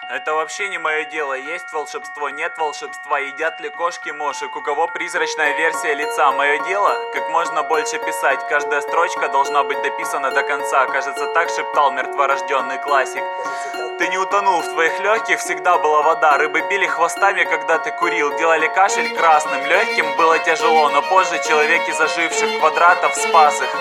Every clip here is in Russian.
Это вообще не мое дело, есть волшебство, нет волшебства, едят ли кошки мошек, у кого призрачная версия лица. Мое дело, как можно больше писать, каждая строчка должна быть дописана до конца. Кажется, так шептал мертворожденный классик. Ты не утонул, в твоих легких всегда была вода. Рыбы били хвостами, когда ты курил, делали кашель красным. Легким было тяжело, но позже человек из оживших квадратов спас их.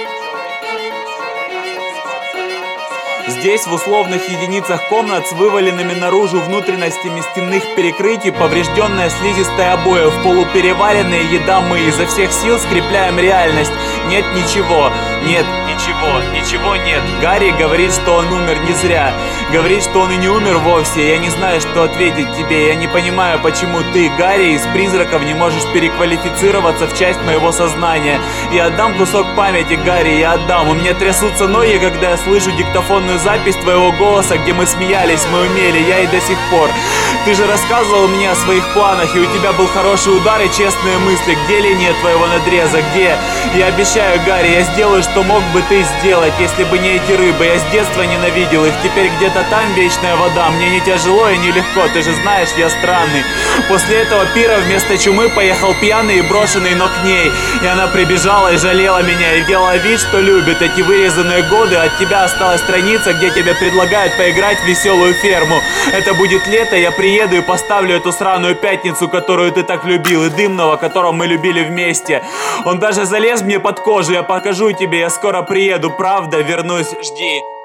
Здесь, в условных единицах комнат с вываленными наружу внутренностями стенных перекрытий, поврежденная слизистая обоев, полупереваренная еда, мы изо всех сил скрепляем реальность. Нет ничего, нет ничего, ничего нет. Гарри говорит, что он умер не зря. Говорит, что он и не умер вовсе. Я не знаю, что ответить тебе. Я не понимаю, почему ты, Гарри, из призраков не можешь переквалифицироваться в часть моего сознания. Я отдам кусок памяти, Гарри, я отдам. У меня трясутся ноги, когда я слышу диктофонную запись твоего голоса, где мы смеялись, мы умели, я и до сих пор. Ты же рассказывал мне о своих планах, и у тебя был хороший удар и честные мысли. Где линия твоего надреза? Где? Я обещаю, Гарри, я сделаю, что мог бы ты сделать, если бы не эти рыбы. Я с детства ненавидел их. Теперь где-то там вечная вода. Мне не тяжело и не легко. Ты же знаешь, я странный. После этого пира вместо чумы поехал пьяный и брошенный, но к ней. И она прибежала и жалела меня, и делала вид, что любит. Эти вырезанные годы, от тебя осталась страница, где тебе предлагают поиграть в веселую ферму. Это будет лето, я приеду и поставлю эту сраную пятницу, которую ты так любил, и дымного, которого мы любили вместе. Он даже залез мне под кожу, я покажу тебе, я скоро приеду, правда, вернусь, жди.